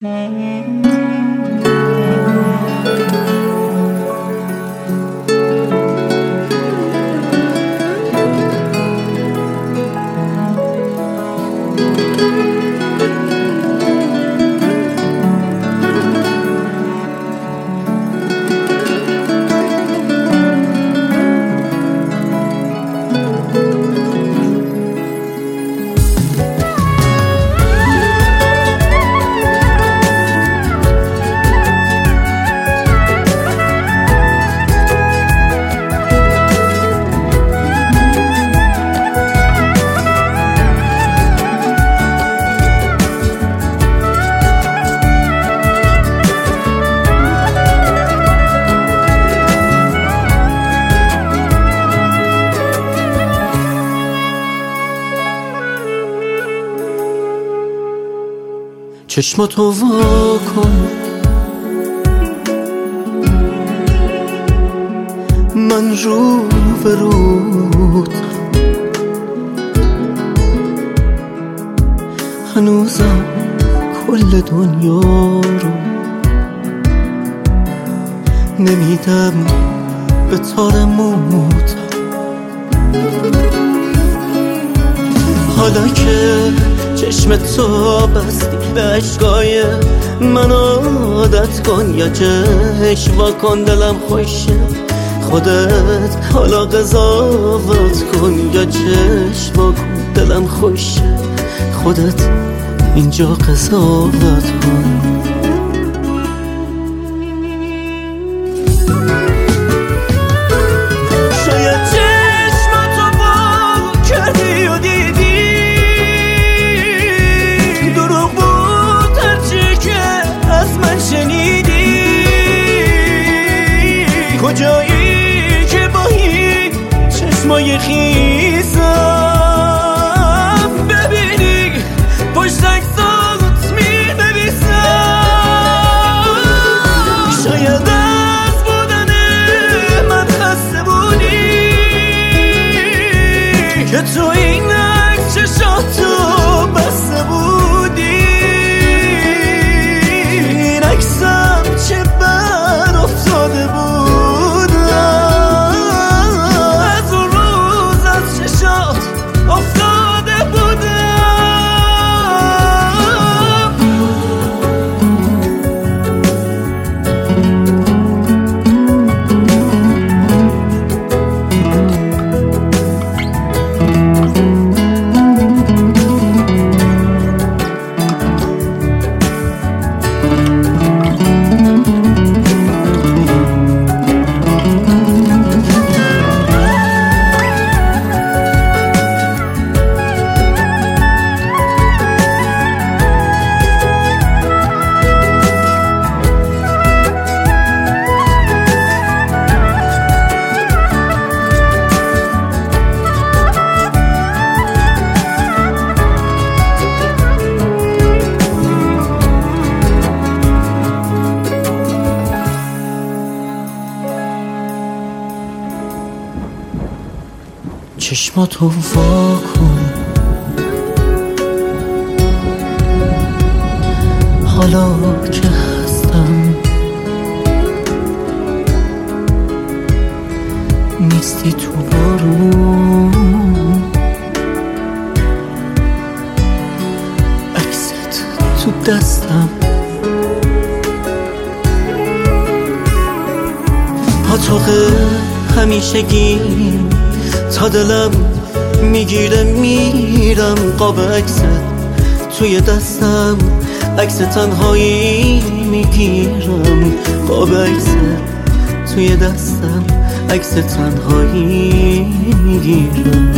چشماتو وا کن، من رو به رود هنوزم کل دنیا رو نمیدم به تار موت. حالا که چشم تو بستی به عشقای من عادت کن، یا چشم وا کن دلم خوشه خودت حالا قضاوت کن، یا چشم وا کن دلم خوشه خودت اینجا قضاوت کن. کجایی که با این چشمای خیزم ببینی پشت عکسات می‌نویسم. شاید از بودن من خسته بودی که تو این عکس چشاتو بسته بودی. این عکسم چه بر افتاده بود افتاده بودم. چشماتو وا کن، حالا که هستم نیستی تو بارون، عکست تو دستم پاتوق همیشگی تا دلم میگیره میرم. قاب عکست توی دستم عکس تنهایی میگیرم. قاب عکست توی دستم عکس تنهایی میگیرم.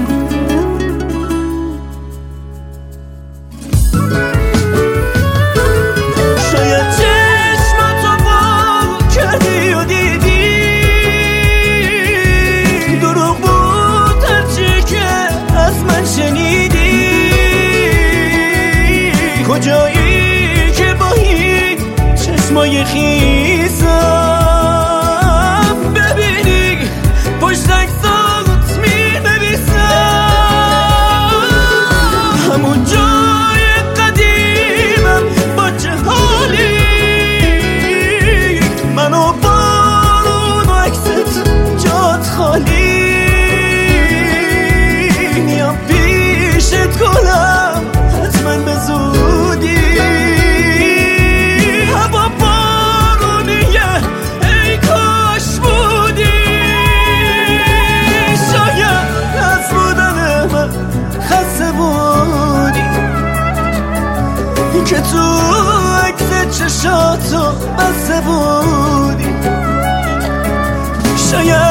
کجایی که با این چشمای خیزم ببینی پشت عکسات می‌نویسم. همون جای قدیمم با چه که تو عکس چشاتو بسته بودی. شاید